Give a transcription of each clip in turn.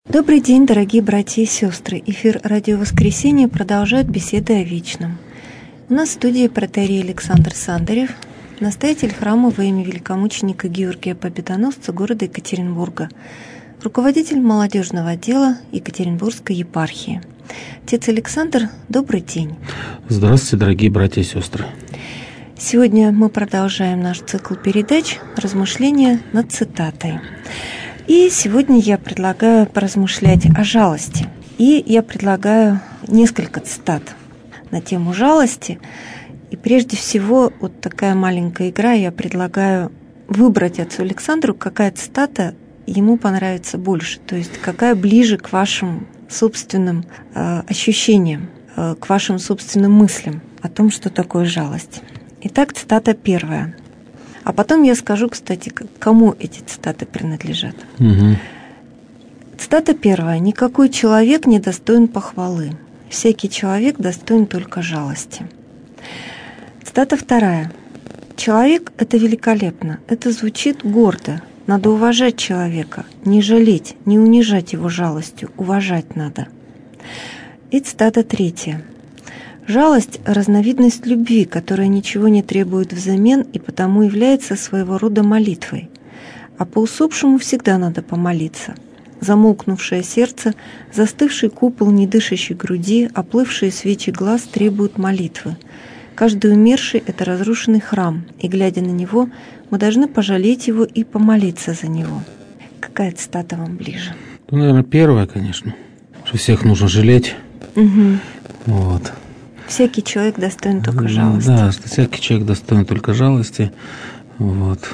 Добрый день, дорогие братья и сестры. Эфир «Радио Воскресенье» продолжает беседы о вечном. У нас в студии протоиерей Александр Сандарев, настоятель храма во имя великомученика Георгия Победоносца города Екатеринбурга, руководитель молодежного отдела Екатеринбургской епархии. Отец Александр, добрый день. Здравствуйте, дорогие братья и сестры. Сегодня мы продолжаем наш цикл передач «Размышления над цитатой». И сегодня я предлагаю поразмышлять о жалости. И я предлагаю несколько цитат на тему жалости. И прежде всего, вот такая маленькая игра, я предлагаю выбрать отцу Александру, какая цитата ему понравится больше, то есть какая ближе к вашим собственным ощущениям, к вашим собственным мыслям о том, что такое жалость. Итак, цитата первая. А потом я скажу, кстати, кому эти цитаты принадлежат. Цитата первая. «Никакой человек не достоин похвалы. Всякий человек достоин только жалости». Цитата вторая. «Человек – это великолепно. Это звучит гордо. Надо уважать человека, не жалеть, не унижать его жалостью. Уважать надо». И цитата третья. «Жалость – разновидность любви, которая ничего не требует взамен и потому является своего рода молитвой. А по усопшему всегда надо помолиться. Замолкнувшее сердце, застывший купол недышащей груди, оплывшие свечи глаз требуют молитвы. Каждый умерший – это разрушенный храм, и, глядя на него, мы должны пожалеть его и помолиться за него». Какая цитата вам ближе? Ну, наверное, первая, конечно. Что всех нужно жалеть. Вот. Всякий человек достоин только жалости. Да, что всякий человек достоин только жалости. Вот.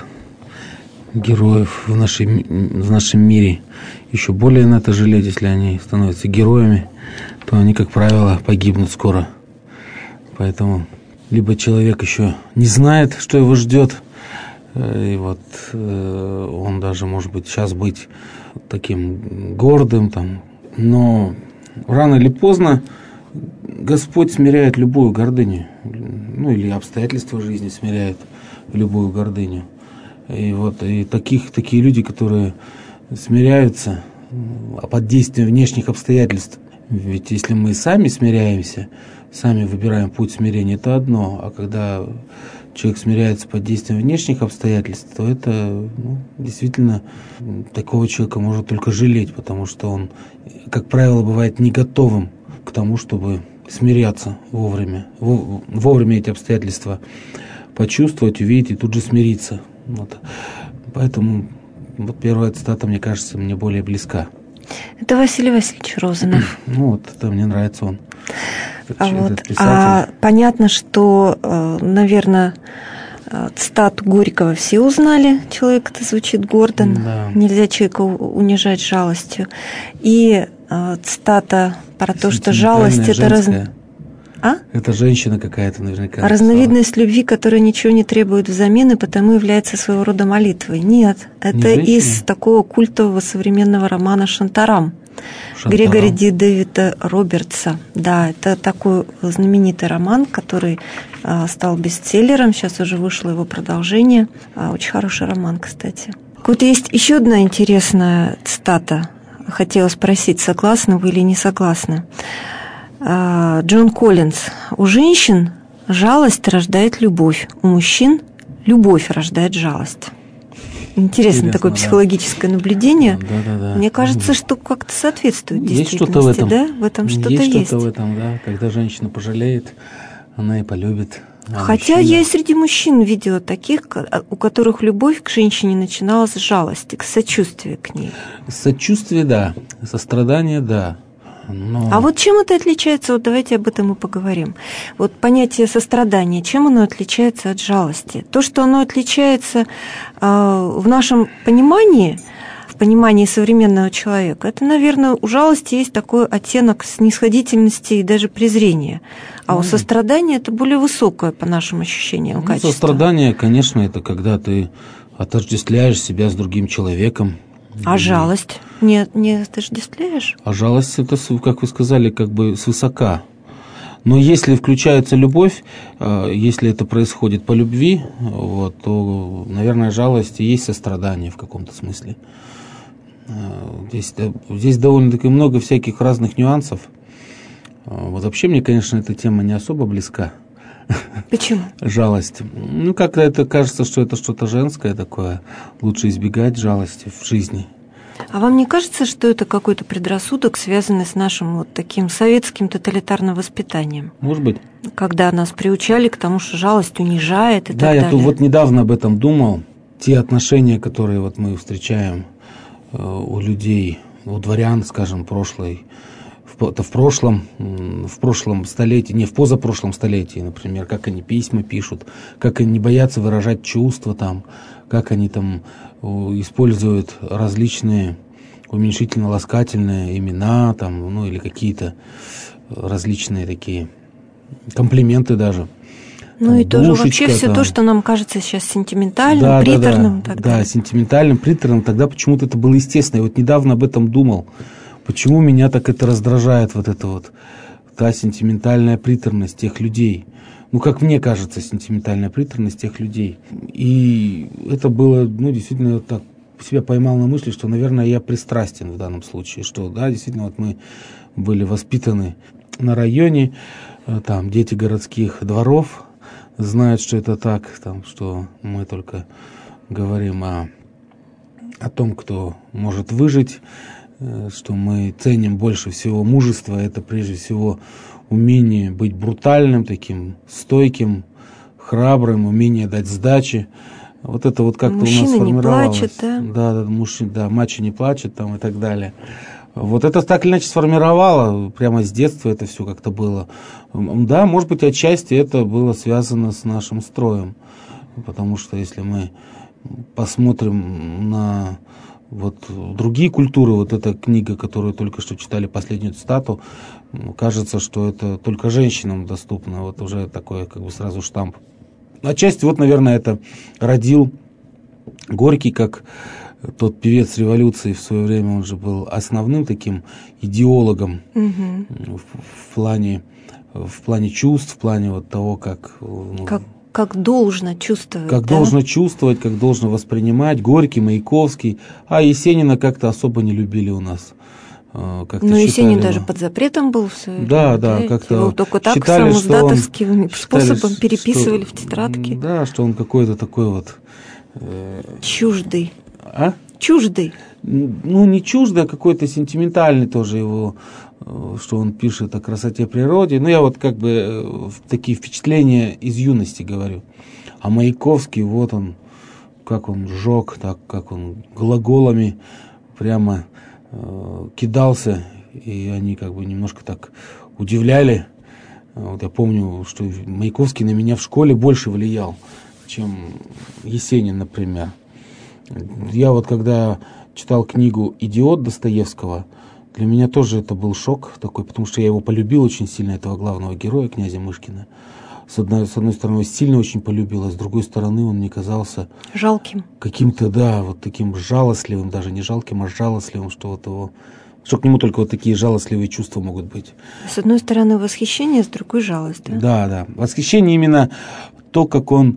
Героев в нашем мире еще более надо жалеть, если они становятся героями, то они, как правило, погибнут скоро. Поэтому либо человек еще не знает, что его ждет, и вот он даже, может быть, сейчас быть таким гордым, там, но рано или поздно Господь смиряет любую гордыню, ну или обстоятельства жизни смиряют любую гордыню. И вот и такие люди, которые смиряются под действием внешних обстоятельств. Ведь если мы сами смиряемся, сами выбираем путь смирения, это одно, а когда человек смиряется под действием внешних обстоятельств, то это действительно такого человека можно только жалеть, потому что он, как правило, бывает не готовым к тому, чтобы смиряться вовремя. Вовремя эти обстоятельства почувствовать, увидеть и тут же смириться. Вот. Поэтому вот первая цитата, мне кажется, мне более близка. Это Василий Васильевич Розанов. Ну вот, это мне нравится он. Понятно, что, наверное, цитату Горького все узнали. Человек это звучит гордо. Да. Нельзя человека унижать жалостью. И цитата про то, что жалость это Это женщина какая-то наверняка. Разновидность любви, которая ничего не требует взамен и потому является своего рода молитвой. Нет, это из такого культового современного романа «Шантарам». Грегори Ди Дэвида Робертса. Да, это такой знаменитый роман, который стал бестселлером. Сейчас уже вышло его продолжение. Очень хороший роман, кстати. Вот есть еще одна интересная цитата. Хотела спросить, согласны вы или не согласны. Джон Коллинз. «У женщин жалость рождает любовь, у мужчин любовь рождает жалость». Интересно такое психологическое наблюдение. Да. Мне кажется, что как-то соответствует действительности. Есть что-то в этом. Да? В этом что-то есть. Есть что-то в этом, да. Когда женщина пожалеет, она и полюбит. Хотя я и среди мужчин видела таких, у которых любовь к женщине начиналась с жалости, с сочувствия к ней. Сочувствие, да. Сострадание, да. Но... А вот чем это отличается? Вот давайте об этом и поговорим. Вот понятие сострадания, чем оно отличается от жалости? То, что оно отличается в нашем понимании, в понимании современного человека, это, наверное, у жалости есть такой оттенок снисходительности и даже презрения. А у сострадания это более высокое, по нашим ощущениям, качество. Сострадание, конечно, это когда ты отождествляешь себя с другим человеком. А жалость? Не отождествляешь? А жалость, это, как вы сказали, как бы свысока. Но если включается любовь, если это происходит по любви, вот, то, наверное, жалость и есть сострадание в каком-то смысле. Здесь довольно-таки много всяких разных нюансов. Вот вообще мне, конечно, эта тема не особо близка. Почему? Жалость. Как-то это кажется, что это что-то женское такое. Лучше избегать жалости в жизни. А вам не кажется, что это какой-то предрассудок, связанный с нашим вот таким советским тоталитарным воспитанием? Может быть. Когда нас приучали к тому, что жалость унижает и так далее. Да, я тут вот недавно об этом думал. Те отношения, которые вот мы встречаем у людей, у дворян, скажем, в прошлом столетии, не в позапрошлом столетии, например, как они письма пишут, как они боятся выражать чувства там, как они там используют различные уменьшительно-ласкательные имена там, или какие-то различные такие комплименты даже. Ну и тоже вообще все то, что нам кажется сейчас сентиментальным, приторным. Да, сентиментальным, приторным, тогда почему-то это было естественно. Я вот недавно об этом думал. Почему меня так это раздражает, вот эта вот та сентиментальная приторность тех людей. Как мне кажется, сентиментальная приторность тех людей. И это было, действительно, я так себя поймал на мысли, что, наверное, я пристрастен в данном случае. Что, да, действительно, вот мы были воспитаны на районе, там дети городских дворов знают, что это так, там, что мы только говорим о том, кто может выжить, что мы ценим больше всего мужество, это прежде всего умение быть брутальным, таким стойким, храбрым, умение дать сдачи. Вот это вот как-то мужчина у нас сформировалось. Не плачет, Да, мачо не плачет там и так далее. Вот это так или иначе сформировало, прямо с детства это все как-то было. Да, может быть, отчасти это было связано с нашим строем, потому что если мы посмотрим на вот другие культуры, вот эта книга, которую только что читали, последнюю цитату, кажется, что это только женщинам доступно, вот уже такой как бы сразу штамп. Отчасти вот, наверное, это родил Горький, как тот певец революции в свое время, он же был основным таким идеологом в плане чувств, в плане вот того, как должно чувствовать. Как должно чувствовать, как должно воспринимать. Горький, Маяковский. А Есенина как-то особо не любили у нас. Есенин даже под запретом был в свое время. Да, как-то его только так считали, самоздатовским способом переписывали в тетрадки. Да, что он какой-то такой вот... чуждый. А? Чуждый. Не чуждый, а какой-то сентиментальный тоже его, что он пишет о красоте природы. Я вот как бы такие впечатления из юности говорю. А Маяковский, вот он, как он жег, так как он глаголами прямо кидался, и они как бы немножко так удивляли. Вот я помню, что Маяковский на меня в школе больше влиял, чем Есенин, например. Я вот когда читал книгу «Идиот» Достоевского, для меня тоже это был шок такой, потому что я его полюбил очень сильно, этого главного героя, князя Мышкина. С одной стороны, сильно очень полюбил, а с другой стороны, он мне казался... жалким. Каким-то, да, вот таким жалостливым, даже не жалким, а жалостливым, что вот его... Что к нему только вот такие жалостливые чувства могут быть. С одной стороны восхищение, с другой жалость, да? Да. Восхищение именно то, как он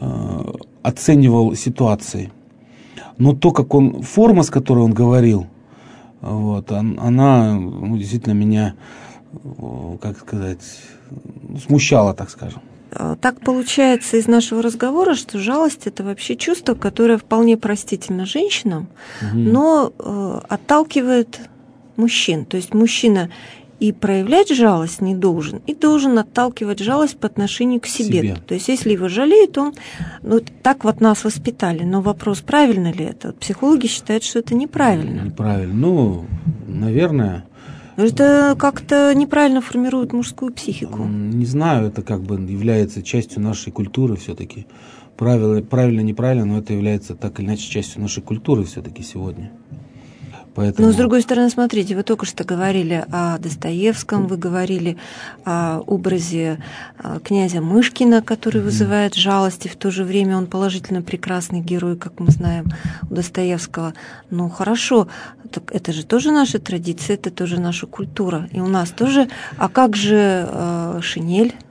оценивал ситуации. Но то, как он... Форма, с которой он говорил, вот, она действительно меня, как сказать, смущала, так скажем. Так получается из нашего разговора, что жалость – это вообще чувство, которое вполне простительно женщинам, но отталкивает мужчин. То есть мужчина и проявлять жалость не должен, и должен отталкивать жалость по отношению к себе. То есть если его жалеют, он... так вот нас воспитали. Но вопрос, правильно ли это? Психологи считают, что это неправильно. Неправильно. Наверное... Это как-то неправильно формирует мужскую психику. Не знаю, это как бы является частью нашей культуры все-таки. Правильно, неправильно, но это является так или иначе частью нашей культуры все-таки сегодня. Поэтому... Но, с другой стороны, смотрите, вы только что говорили о Достоевском, вы говорили о образе князя Мышкина, который вызывает жалость, и в то же время он положительно прекрасный герой, как мы знаем, у Достоевского. Ну, хорошо, так это же тоже наша традиция, это тоже наша культура. И у нас тоже... А как же шинель?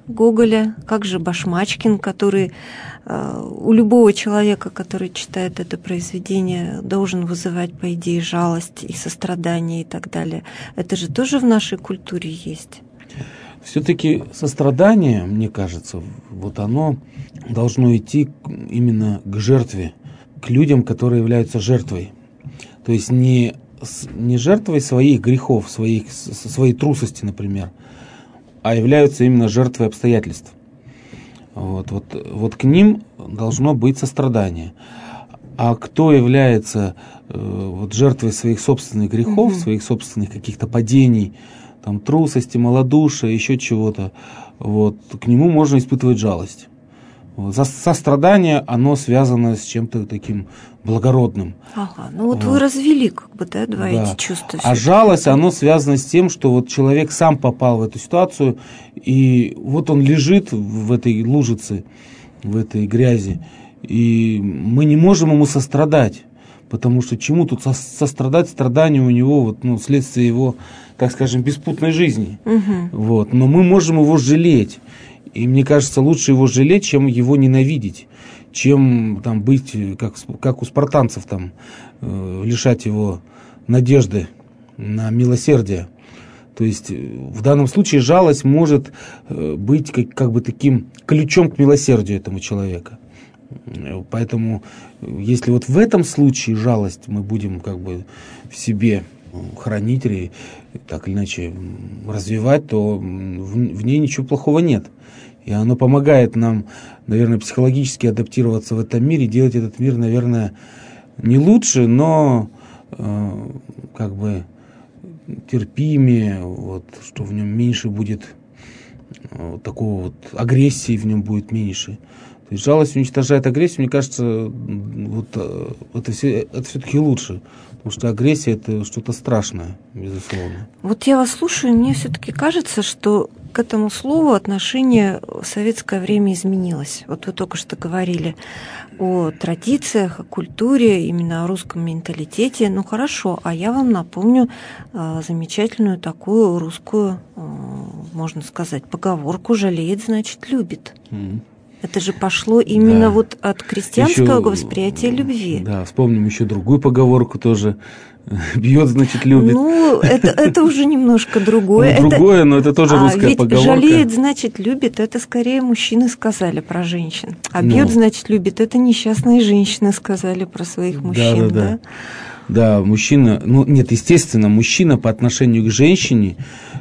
Гоголя, как же Башмачкин, который у любого человека, который читает это произведение, должен вызывать, по идее, жалость и сострадание и так далее. Это же тоже в нашей культуре есть. Все-таки сострадание, мне кажется, вот оно должно идти именно к жертве, к людям, которые являются жертвой. То есть не жертвой своих грехов, своей трусости, например, а являются именно жертвой обстоятельств. Вот к ним должно быть сострадание. А кто является жертвой своих собственных грехов, своих собственных каких-то падений, там, трусости, малодушия, еще чего-то, к нему можно испытывать жалость. Сострадание, оно связано с чем-то таким благородным. Ага, вы развели два эти чувства. А жалость, оно связано с тем, что человек сам попал в эту ситуацию, и он лежит в этой лужице, в этой грязи, и мы не можем ему сострадать, потому что чему тут сострадать? Страдание у него следствие его, так скажем, беспутной жизни. Но мы можем его жалеть. И мне кажется, лучше его жалеть, чем его ненавидеть, чем быть, как у спартанцев, лишать его надежды на милосердие. То есть в данном случае жалость может быть таким ключом к милосердию этому человека. Поэтому если в этом случае жалость мы будем в себе хранить или так или иначе развивать, то в ней ничего плохого нет. И оно помогает нам, наверное, психологически адаптироваться в этом мире, делать этот мир, наверное, не лучше, но терпимее, что в нем меньше будет такого агрессии, в нем будет меньше. То есть жалость уничтожает агрессию, мне кажется, это все-таки лучше. Потому что агрессия – это что-то страшное, безусловно. Я вас слушаю, и мне все-таки кажется, что к этому слову отношение в советское время изменилось. Вы только что говорили о традициях, о культуре, именно о русском менталитете. Хорошо, а я вам напомню замечательную такую русскую, можно сказать, поговорку «жалеет, значит, любит». Это же пошло именно от крестьянского восприятия любви. Да, вспомним еще другую поговорку тоже. Бьет, значит, любит. Это уже немножко другое. Другое, но это тоже русская поговорка. Жалеет, значит, любит, это скорее мужчины сказали про женщин. А бьет, значит, любит, это несчастные женщины сказали про своих мужчин. Да? Да, мужчина, естественно, мужчина по отношению к женщине,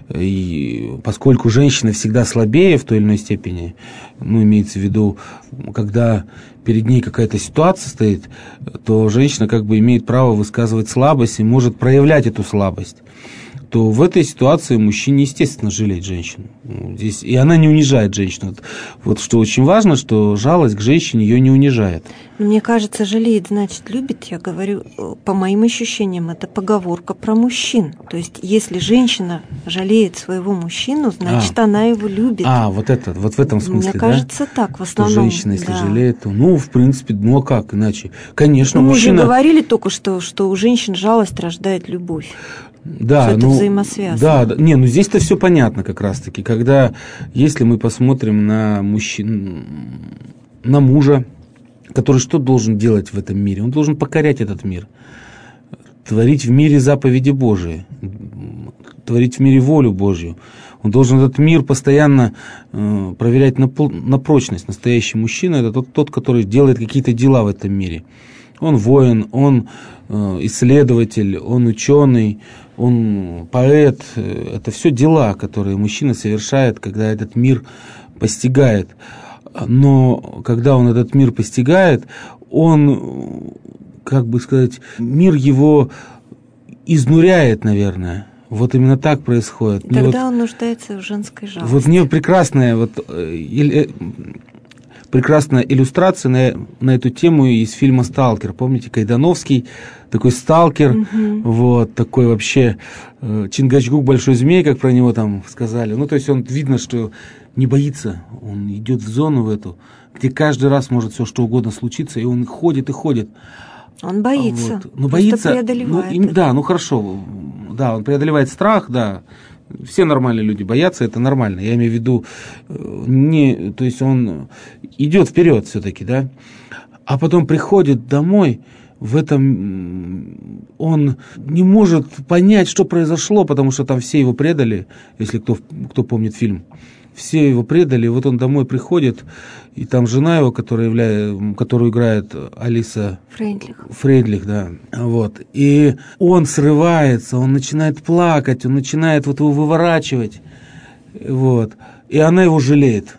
и поскольку женщина всегда слабее в той или иной степени, имеется в виду, когда перед ней какая-то ситуация стоит, то женщина имеет право высказывать слабость и может проявлять эту слабость. То в этой ситуации мужчине, естественно, жалеть женщину. И она не унижает женщину. Что очень важно, что жалость к женщине ее не унижает. Мне кажется, жалеет, значит, любит, я говорю, по моим ощущениям, это поговорка про мужчин. То есть, если женщина жалеет своего мужчину, значит, она его любит. В этом смысле, мне кажется, так, в основном. Что женщина, если жалеет, то, в принципе, а как иначе? Конечно, мужчина... Мы же говорили только что у женщин жалость рождает любовь. Да, это взаимосвязано. Да. Здесь-то все понятно как раз-таки. Если мы посмотрим на мужчин, на мужа, который что должен делать в этом мире? Он должен покорять этот мир, творить в мире заповеди Божии, творить в мире волю Божью. Он должен этот мир постоянно проверять на прочность. Настоящий мужчина – это тот, который делает какие-то дела в этом мире. Он воин, он исследователь, он ученый, он поэт. Это все дела, которые мужчина совершает, когда этот мир постигает. Но когда он этот мир постигает, он, мир его изнуряет, наверное. Именно так происходит. Тогда он нуждается в женской жалости. Мне прекрасная иллюстрация на эту тему из фильма «Сталкер». Помните, Кайдановский, такой сталкер, такой вообще Чингачгук, большой змей, как про него там сказали. То есть он видно, что не боится, он идет в зону в эту, где каждый раз может все что угодно случиться, и он ходит и ходит. Он боится, боится, преодолевает. Хорошо, да, он преодолевает страх, да, Все нормальные люди боятся, это нормально. Я имею в виду, то есть он идет вперед все-таки, да, а потом приходит домой, в этом он не может понять, что произошло, потому что там все его предали, если кто помнит фильм. Все его предали, и вот он домой приходит, и там жена его, которую играет Алиса Фрейндлих, да, вот. И он срывается, он начинает плакать, он начинает вот его выворачивать, вот. И она его жалеет.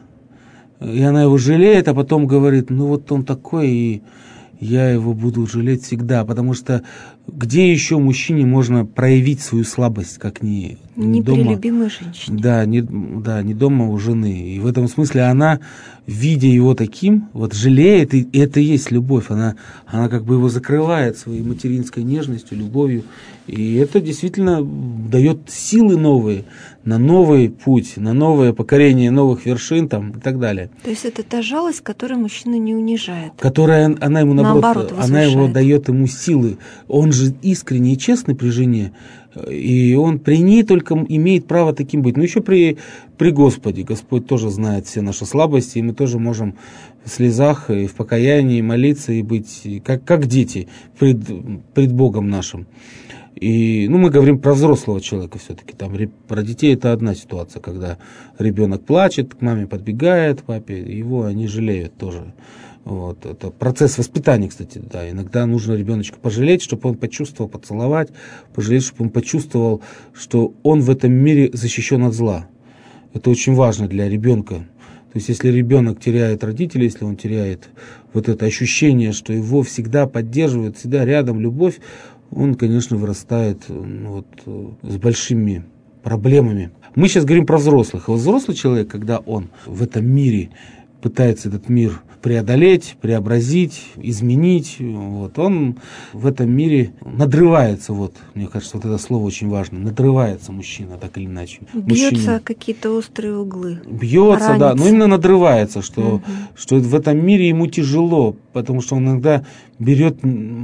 А потом говорит, ну вот он такой, и я его буду жалеть всегда, потому что где еще мужчине можно проявить свою слабость, как не дома? При любимой женщине. Да, не дома у жены. И в этом смысле она, видя его таким, вот жалеет, и это и есть любовь. Она как бы его закрывает своей материнской нежностью, любовью. И это действительно дает силы новые на новый путь, на новое покорение новых вершин там, и так далее. То есть это та жалость, которая мужчину не унижает. Которая, она ему наоборот возвышает. Она его дает ему силы. Он же искренний и честный при жене, и он при ней только имеет право таким быть. Но еще при Господе. Господь тоже знает все наши слабости, и мы тоже можем в слезах и в покаянии молиться и быть как дети пред Богом нашим. И, мы говорим про взрослого человека все-таки. Там про детей это одна ситуация, когда ребенок плачет, к маме подбегает, папе, его они жалеют тоже. Вот. Это процесс воспитания, кстати, да. Иногда нужно ребеночка пожалеть, чтобы он почувствовал, поцеловать, пожалеть, чтобы он почувствовал, что он в этом мире защищен от зла. Это очень важно для ребенка. То есть, если ребенок теряет родителей, если он теряет вот это ощущение, что его всегда поддерживают, всегда рядом любовь, он, конечно, вырастает с большими проблемами. Мы сейчас говорим про взрослых. А вот взрослый человек, когда он в этом мире пытается этот мир преодолеть, преобразить, изменить, он в этом мире надрывается. Мне кажется, это слово очень важно. Надрывается мужчина, так или иначе. Бьется какие-то острые углы. Бьется, ранится. Да, но именно надрывается, что в этом мире ему тяжело, потому что он иногда берет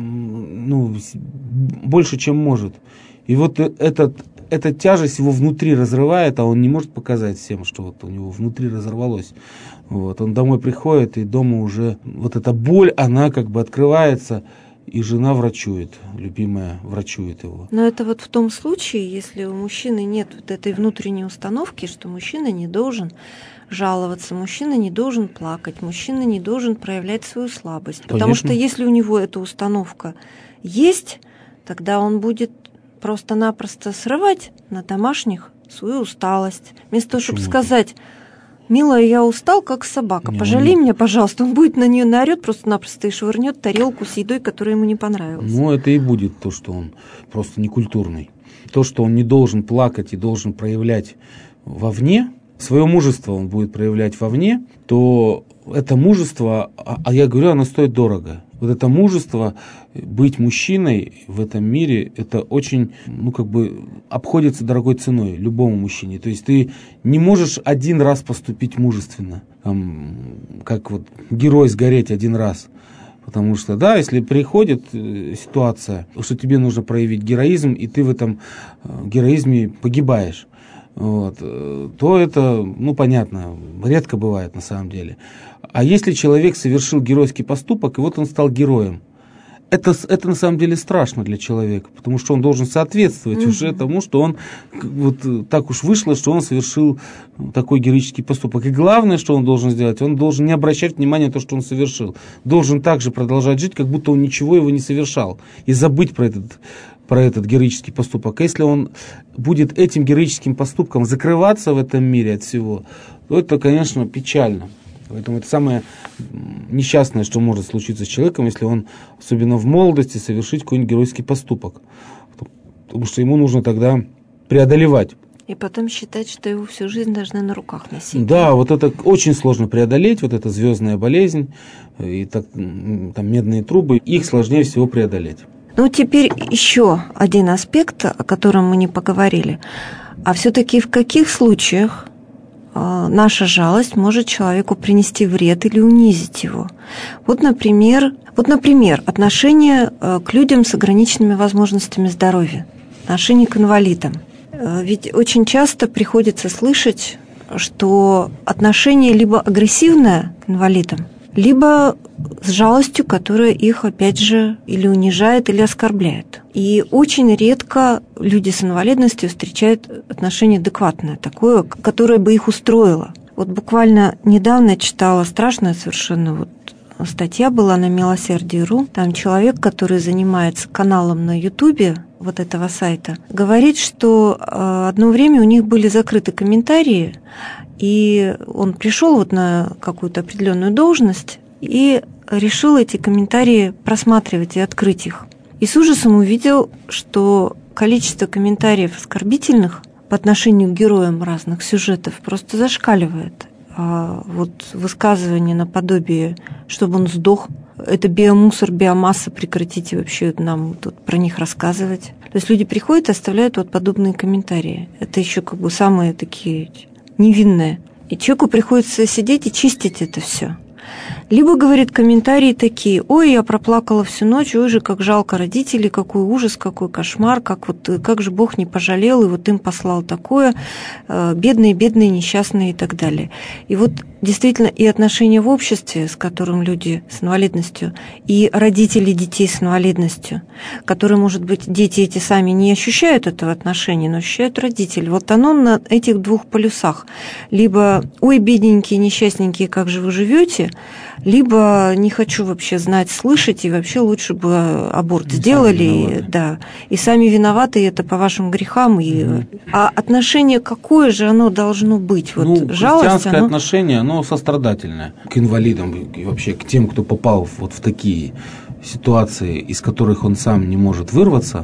больше, чем может. И вот эта тяжесть его внутри разрывает, а он не может показать всем, что у него внутри разорвалось. Он домой приходит, и дома уже эта боль, она как бы открывается, и жена врачует, любимая врачует его. Но это в том случае, если у мужчины нет этой внутренней установки, что мужчина не должен жаловаться, мужчина не должен плакать, мужчина не должен проявлять свою слабость. Конечно. Потому что если у него эта установка есть, тогда он будет просто-напросто срывать на домашних свою усталость. Вместо того, чтобы сказать: «Милая, я устал, как собака, пожалей меня, пожалуйста», он будет на нее наорет просто-напросто и швырнет тарелку с едой, которая ему не понравилась. Это и будет то, что он просто некультурный. То, что он не должен плакать и должен проявлять вовне, свое мужество он будет проявлять вовне, то это мужество, а я говорю, оно стоит дорого. Это мужество, быть мужчиной в этом мире, это очень, обходится дорогой ценой любому мужчине. То есть ты не можешь один раз поступить мужественно, как герой сгореть один раз. Потому что, да, если приходит ситуация, что тебе нужно проявить героизм, и ты в этом героизме погибаешь, то это, понятно, редко бывает на самом деле. А если человек совершил геройский поступок, и он стал героем, это на самом деле страшно для человека, потому что он должен соответствовать уже тому, что он, так уж вышло, что он совершил такой героический поступок. И главное, что он должен сделать, он должен не обращать внимания на то, что он совершил. Должен также продолжать жить, как будто он ничего его не совершал, и забыть про этот героический поступок. А если он будет этим героическим поступком закрываться в этом мире от всего, то это, конечно, печально. Поэтому это самое несчастное, что может случиться с человеком, если он, особенно в молодости, совершить какой-нибудь геройский поступок. Потому что ему нужно тогда преодолевать. И потом считать, что его всю жизнь должны на руках носить. Да, это очень сложно преодолеть, эта звездная болезнь, и там медные трубы, их сложнее всего преодолеть. Теперь еще один аспект, о котором мы не поговорили. А все-таки в каких случаях наша жалость может человеку принести вред или унизить его? Например, отношение к людям с ограниченными возможностями здоровья, отношение к инвалидам. Ведь очень часто приходится слышать, что отношение либо агрессивное к инвалидам, либо с жалостью, которая их, опять же, или унижает, или оскорбляет. И очень редко люди с инвалидностью встречают отношение адекватное, такое, которое бы их устроило. Вот буквально недавно читала страшная совершенно статья была на Милосердие.ру. Там человек, который занимается каналом на Ютубе вот этого сайта, говорит, что одно время у них были закрыты комментарии, и он пришел на какую-то определенную должность и решил эти комментарии просматривать и открыть их. И с ужасом увидел, что количество комментариев оскорбительных по отношению к героям разных сюжетов просто зашкаливает. А высказывание наподобие, чтобы он сдох, это биомусор, биомасса, прекратите вообще нам тут про них рассказывать. То есть люди приходят и оставляют подобные комментарии. Это еще самые такие невинные. И человеку приходится сидеть и чистить это все. Либо, говорит, комментарии такие: ой, я проплакала всю ночь, ой же, как жалко родителей, какой ужас, какой кошмар, как же Бог не пожалел, и им послал такое, бедные, бедные, несчастные и так далее. И действительно и отношения в обществе, с которым люди с инвалидностью, и родители детей с инвалидностью, которые, может быть, дети эти сами не ощущают этого отношения, но ощущают родители. Оно на этих двух полюсах. Либо ой, бедненькие, несчастненькие, как же вы живете, либо не хочу вообще знать, слышать, и вообще лучше бы аборт сделали, и сами виноваты, и это по вашим грехам. А отношение какое же оно должно быть? Жалость, христианское отношение, оно сострадательное к инвалидам и вообще к тем, кто попал в такие ситуации, из которых он сам не может вырваться.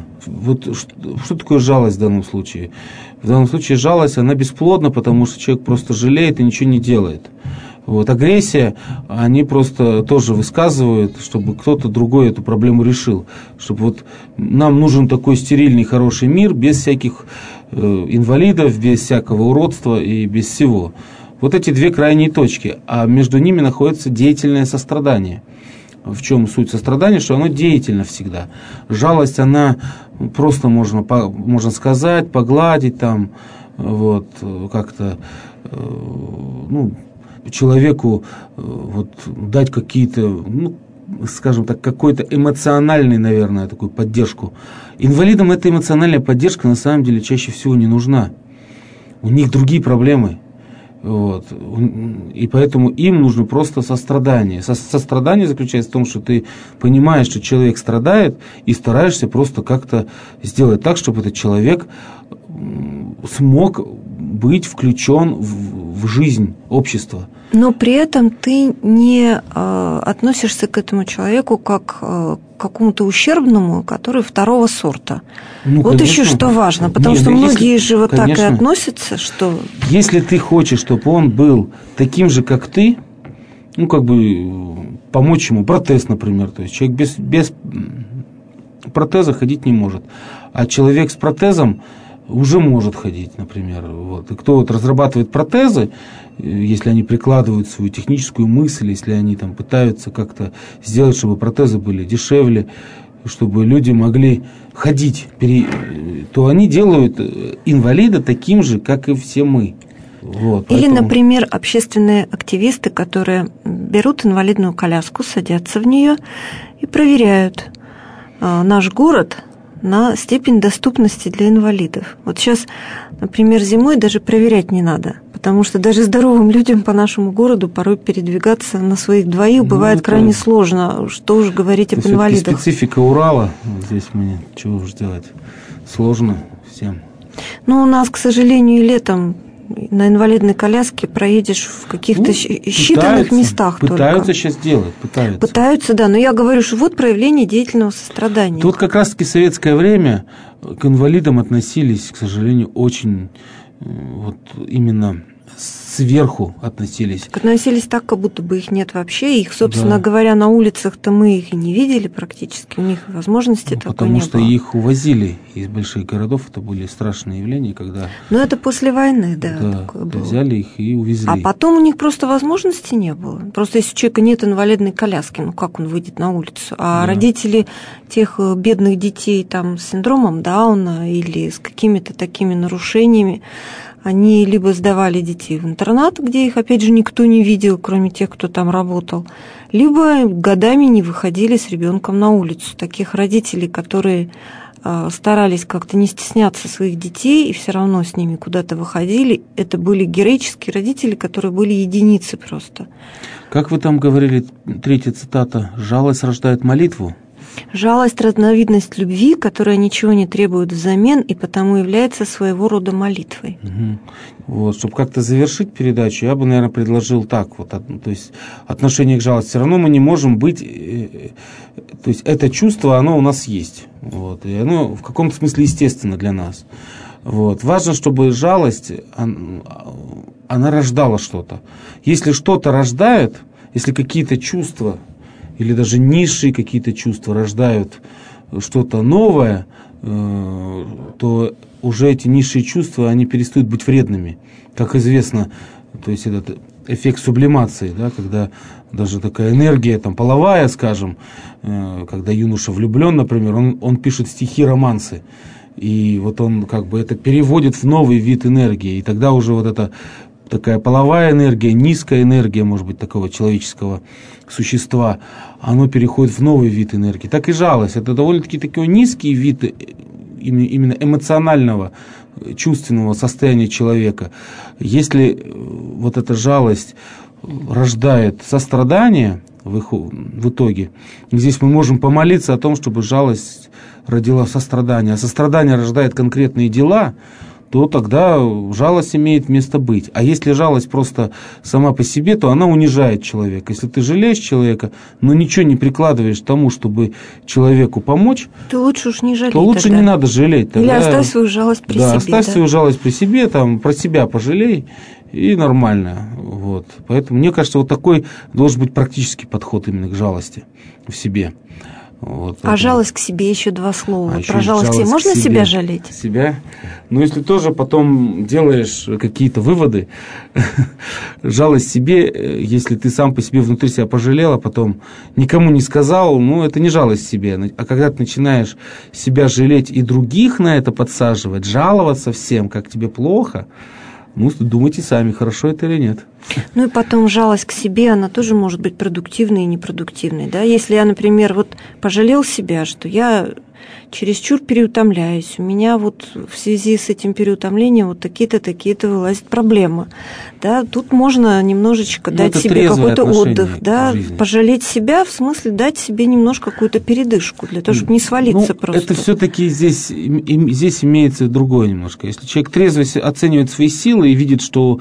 Что такое жалость в данном случае? В данном случае жалость, она бесплодна, потому что человек просто жалеет и ничего не делает. Агрессия, они просто тоже высказывают, чтобы кто-то другой эту проблему решил. Чтобы нам нужен такой стерильный, хороший мир, без всяких инвалидов, без всякого уродства и без всего. Эти две крайние точки, а между ними находится деятельное сострадание. В чем суть сострадания? Что оно деятельно всегда. Жалость, она просто можно сказать, погладить как-то, человеку дать какие-то, скажем так, какой-то эмоциональный, наверное, такую поддержку. Инвалидам эта эмоциональная поддержка на самом деле чаще всего не нужна. У них другие проблемы. И поэтому им нужно просто сострадание. Сострадание заключается в том, что ты понимаешь, что человек страдает, и стараешься просто как-то сделать так, чтобы этот человек смог быть включен в жизнь общества. Но при этом ты не относишься к этому человеку как к какому-то ущербному, который второго сорта. Конечно, еще что важно, потому что многие же так и относятся, что... Если ты хочешь, чтобы он был таким же, как ты, помочь ему, протез, например, то есть человек без протеза ходить не может, а человек с протезом уже может ходить, например. И кто разрабатывает протезы, если они прикладывают свою техническую мысль, если они пытаются как-то сделать, чтобы протезы были дешевле, чтобы люди могли ходить, то они делают инвалида таким же, как и все мы. Или, например, общественные активисты, которые берут инвалидную коляску, садятся в нее и проверяют наш город на степень доступности для инвалидов. Сейчас, например, зимой даже проверять не надо, потому что даже здоровым людям по нашему городу порой передвигаться на своих двоих бывает крайне сложно, что уж говорить об инвалидах. Специфика Урала, здесь мне чего уж делать, сложно всем. У нас, к сожалению, и летом на инвалидной коляске проедешь в каких-то считанных местах пытаются только. Сейчас делать, Пытаются, да, но я говорю, что проявление деятельного сострадания. Тут как раз-таки в советское время к инвалидам относились, к сожалению, очень именно сверху относились. Относились так, как будто бы их нет вообще. Их, собственно говоря, на улицах-то мы их и не видели практически. У них возможности такой не было. Потому что их увозили из больших городов. Это были страшные явления, когда... Но это после войны, да. Да, взяли их и увезли. А потом у них просто возможности не было. Просто если у человека нет инвалидной коляски, ну как он выйдет на улицу? А родители тех бедных детей там, с синдромом Дауна или с какими-то такими нарушениями, они либо сдавали детей в интернат, где их, опять же, никто не видел, кроме тех, кто там работал, либо годами не выходили с ребенком на улицу. Таких родителей, которые старались как-то не стесняться своих детей и все равно с ними куда-то выходили, это были героические родители, которые были единицы просто. Как вы там говорили, третья цитата, «жалость рождает молитву». Жалость – разновидность любви, которая ничего не требует взамен и потому является своего рода молитвой. Вот, чтобы как-то завершить передачу, я бы, наверное, предложил так. Вот, то есть отношение к жалости. Все равно мы не можем быть... То есть это чувство, оно у нас есть. Вот, и оно в каком-то смысле естественно для нас. Вот. Важно, чтобы жалость, она рождала что-то. Если что-то рождает, если какие-то чувства... или даже низшие какие-то чувства рождают что-то новое, то уже эти низшие чувства, они перестают быть вредными. Как известно, то есть этот эффект сублимации, да, когда даже такая энергия там, половая, скажем, когда юноша влюблен, например, он пишет стихи, романсы. И вот он как бы это переводит в новый вид энергии. И тогда уже вот эта такая половая энергия, низкая энергия, может быть, такого человеческого существа, оно переходит в новый вид энергии. Так и жалость. Это довольно-таки такой низкий вид именно эмоционального, чувственного состояния человека. Если вот эта жалость рождает сострадание в итоге, здесь мы можем помолиться о том, чтобы жалость родила сострадание. А сострадание рождает конкретные дела, то тогда жалость имеет место быть. А если жалость просто сама по себе, то она унижает человека. Если ты жалеешь человека, но ничего не прикладываешь к тому, чтобы человеку помочь, то лучше уж не жалеть. То лучше тогда не надо жалеть. Тогда, или оставь свою жалость при себе. Оставь свою жалость при себе, там, про себя пожалей, и нормально. Вот. Поэтому мне кажется, вот такой должен быть практический подход именно к жалости в себе. Вот, а жалость к себе еще два слова. Про жалость к себе можно к себе, себя жалеть? Себя? Ну, если тоже потом делаешь какие-то выводы, жалость к себе, если ты сам по себе внутри себя пожалел, а потом никому не сказал, ну, это не жалость к себе. А когда ты начинаешь себя жалеть и других на это подсаживать, жаловаться всем, как тебе плохо, ну, думайте сами, хорошо это или нет. Ну и потом жалость к себе, она тоже может быть продуктивной и непродуктивной. Да? Если я, например, вот пожалел себя, что я чересчур переутомляюсь, у меня вот в связи с этим переутомлением вот такие-то вылазят проблемы. Да? Тут можно немножечко дать себе какой-то отдых, да? Пожалеть себя, в смысле дать себе немножко какую-то передышку, для того, чтобы не свалиться просто. Это все-таки здесь имеется другое немножко. Если человек трезво оценивает свои силы и видит, что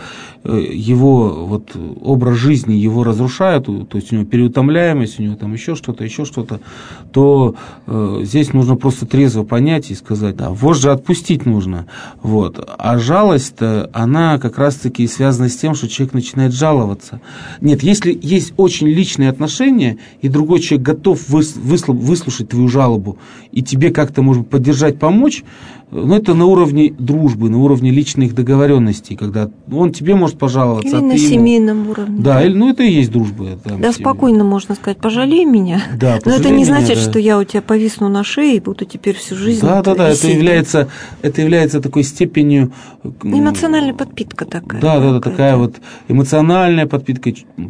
его вот образ жизни его разрушает, то есть у него переутомляемость, у него там еще что-то, то здесь нужно просто трезво понять и сказать, да, вожжи отпустить нужно. Вот. А жалость-то, она как раз-таки связана с тем, что человек начинает жаловаться. Нет, если есть очень личные отношения, и другой человек готов выслушать твою жалобу и тебе как-то, может быть, поддержать, помочь, но это на уровне дружбы, на уровне личных договоренностей, когда он тебе может пожаловаться. Или на семейном уровне. Да, ну это и есть дружба. Да, спокойно можно сказать, пожалей меня. Да, но это не значит, что я у тебя повисну на шее и буду теперь всю жизнь. Да, это является такой степенью... Эмоциональная подпитка такая. Да, такая вот эмоциональная подпитка,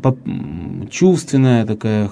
чувственная такая...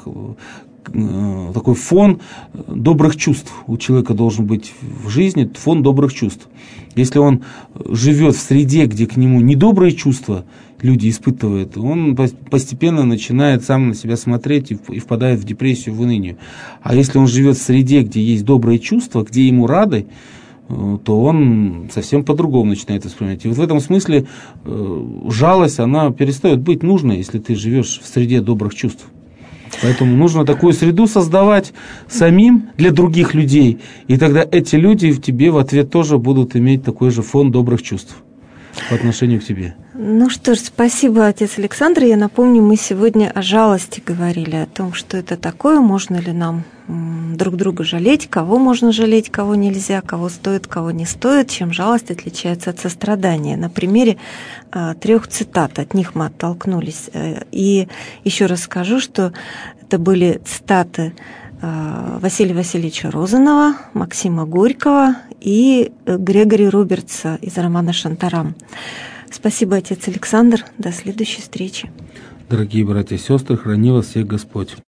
такой фон добрых чувств у человека должен быть в жизни, фон добрых чувств. Если он живет в среде, где к нему недобрые чувства люди испытывают, он постепенно начинает сам на себя смотреть и впадает в депрессию, в уныние. А если он живет в среде, где есть добрые чувства, где ему рады, то он совсем по-другому начинает воспринимать. И вот в этом смысле жалость, она перестает быть нужной, если ты живешь в среде добрых чувств. Поэтому нужно такую среду создавать самим для других людей, и тогда эти люди в тебе в ответ тоже будут иметь такой же фон добрых чувств по отношению к тебе. Ну что ж, спасибо, отец Александр. Я напомню, мы сегодня о жалости говорили, о том, что это такое, можно ли нам друг друга жалеть, кого можно жалеть, кого нельзя, кого стоит, кого не стоит, чем жалость отличается от сострадания. На примере 3 цитат, от них мы оттолкнулись. И еще раз скажу, что это были цитаты Василия Васильевича Розанова, Максима Горького и Грегори Робертса из романа «Шантарам». Спасибо, отец Александр. До следующей встречи. Дорогие братья и сестры, храни вас всех Господь.